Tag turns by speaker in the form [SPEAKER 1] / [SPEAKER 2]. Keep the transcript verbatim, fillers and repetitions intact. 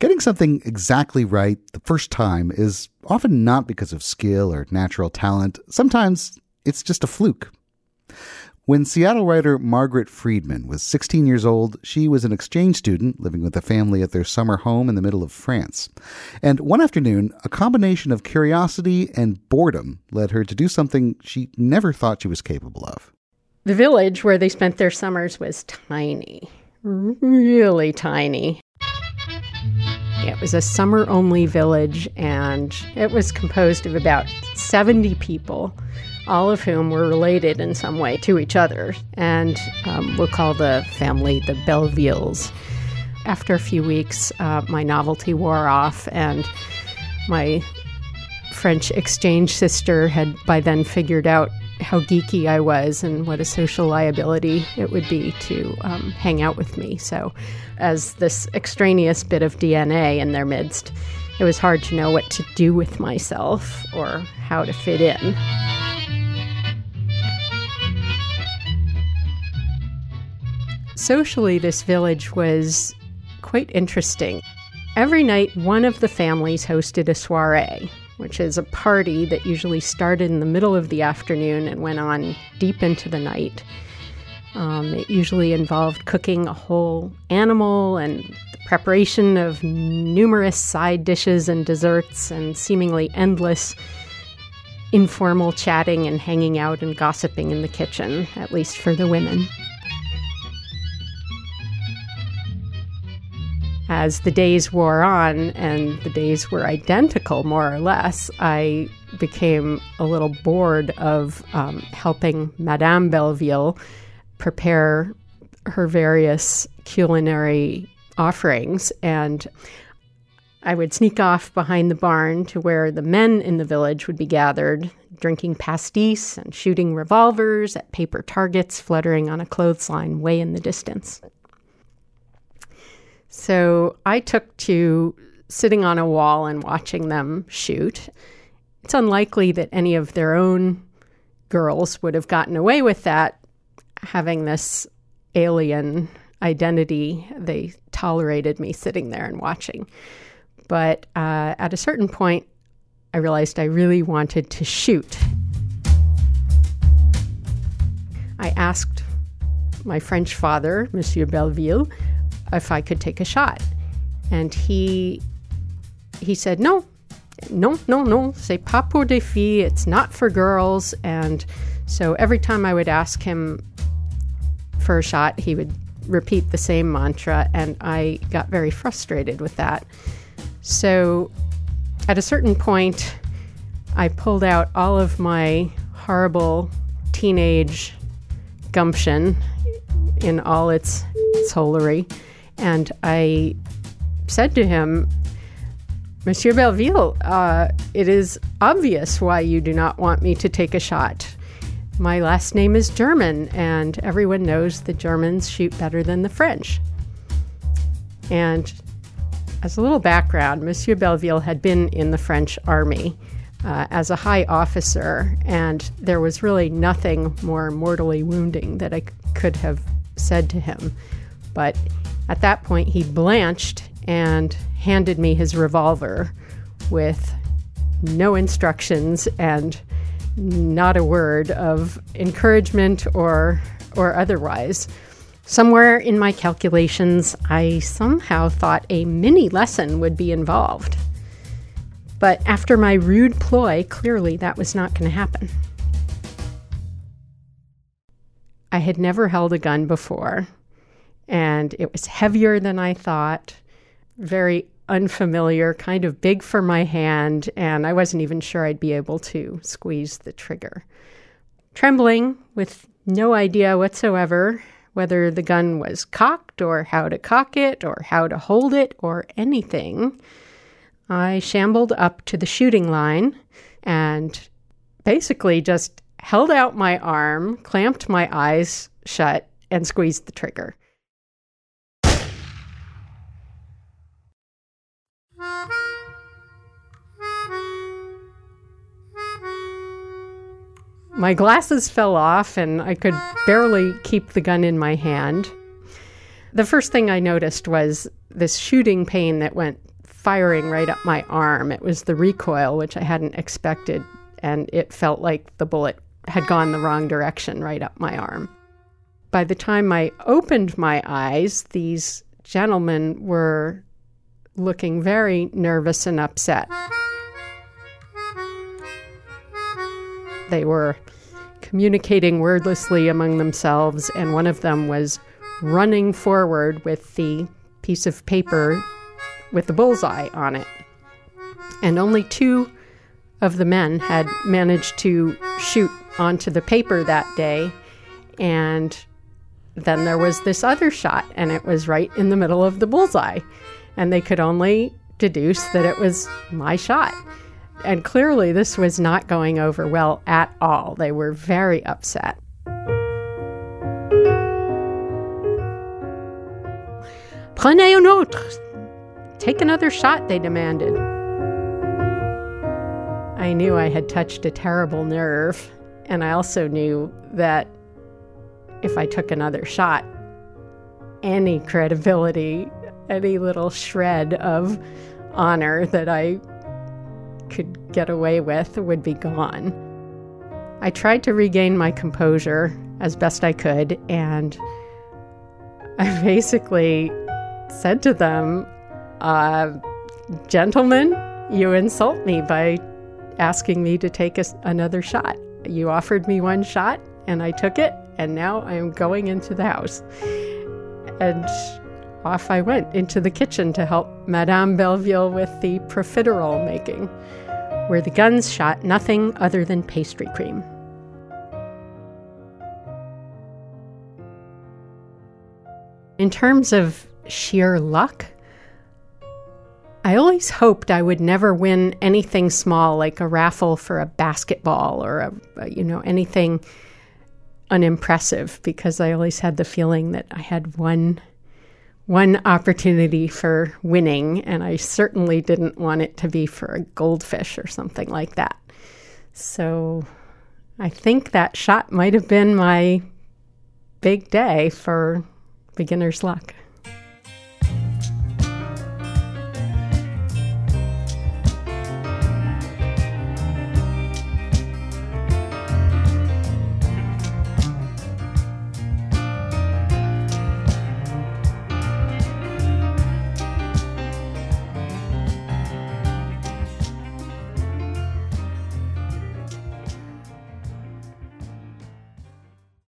[SPEAKER 1] Getting something exactly right the first time is often not because of skill or natural talent. Sometimes it's just a fluke. When Seattle writer Margaret Friedman was sixteen years old, she was an exchange student living with a family at their summer home in the middle of France. And one afternoon, a combination of curiosity and boredom led her to do something she never thought she was capable of.
[SPEAKER 2] The village where they spent their summers was tiny, really tiny. It was a summer-only village, and it was composed of about seventy people, all of whom were related in some way to each other. And um, we'll call the family the Bellevilles. After a few weeks, uh, my novelty wore off, and my French exchange sister had by then figured out how geeky I was and what a social liability it would be to um, hang out with me. So as this extraneous bit of D N A in their midst, it was hard to know what to do with myself or how to fit in. Socially, this village was quite interesting. Every night, one of the families hosted a soiree, which is a party that usually started in the middle of the afternoon and went on deep into the night. Um, it usually involved cooking a whole animal and the preparation of numerous side dishes and desserts and seemingly endless informal chatting and hanging out and gossiping in the kitchen, at least for the women. As the days wore on, and the days were identical more or less, I became a little bored of um, helping Madame Belleville prepare her various culinary offerings. And I would sneak off behind the barn to where the men in the village would be gathered, drinking pastis and shooting revolvers at paper targets fluttering on a clothesline way in the distance. So I took to sitting on a wall and watching them shoot. It's unlikely that any of their own girls would have gotten away with that, having this alien identity. They tolerated me sitting there and watching. But uh, at a certain point, I realized I really wanted to shoot. I asked my French father, Monsieur Belleville, if I could take a shot. And he he said, no, no, no, no, c'est pas pour des filles, it's not for girls. And so every time I would ask him for a shot, he would repeat the same mantra, and I got very frustrated with that. So at a certain point, I pulled out all of my horrible teenage gumption in all its, its holery. And I said to him, Monsieur Belleville, uh, it is obvious why you do not want me to take a shot. My last name is German, and everyone knows the Germans shoot better than the French. And as a little background, Monsieur Belleville had been in the French army uh, as a high officer, and there was really nothing more mortally wounding that I c- could have said to him. But at that point, he blanched and handed me his revolver with no instructions and not a word of encouragement or or otherwise. Somewhere in my calculations, I somehow thought a mini lesson would be involved. But after my rude ploy, clearly that was not going to happen. I had never held a gun before, and it was heavier than I thought, very unfamiliar, kind of big for my hand, and I wasn't even sure I'd be able to squeeze the trigger. Trembling, with no idea whatsoever whether the gun was cocked or how to cock it or how to hold it or anything, I shambled up to the shooting line and basically just held out my arm, clamped my eyes shut, and squeezed the trigger. My glasses fell off, and I could barely keep the gun in my hand. The first thing I noticed was this shooting pain that went firing right up my arm. It was the recoil, which I hadn't expected, and it felt like the bullet had gone the wrong direction right up my arm. By the time I opened my eyes, these gentlemen were looking very nervous and upset. They were communicating wordlessly among themselves, and one of them was running forward with the piece of paper with the bullseye on it. And only two of the men had managed to shoot onto the paper that day, and then there was this other shot, and it was right in the middle of the bullseye, and they could only deduce that it was my shot. And clearly this was not going over well at all. They were very upset. Prenez un autre. Take another shot, they demanded. I knew I had touched a terrible nerve, and I also knew that if I took another shot, any credibility, any little shred of honor that I could get away with would be gone. I tried to regain my composure as best I could, and I basically said to them, uh, gentlemen, you insult me by asking me to take a, another shot. You offered me one shot, and I took it, and now I am going into the house. And off I went into the kitchen to help Madame Belleville with the profiterole making, where the guns shot nothing other than pastry cream. In terms of sheer luck, I always hoped I would never win anything small, like a raffle for a basketball or a, you know, anything unimpressive, because I always had the feeling that I had one one opportunity for winning, and I certainly didn't want it to be for a goldfish or something like that. So I think that shot might have been my big day for beginner's luck.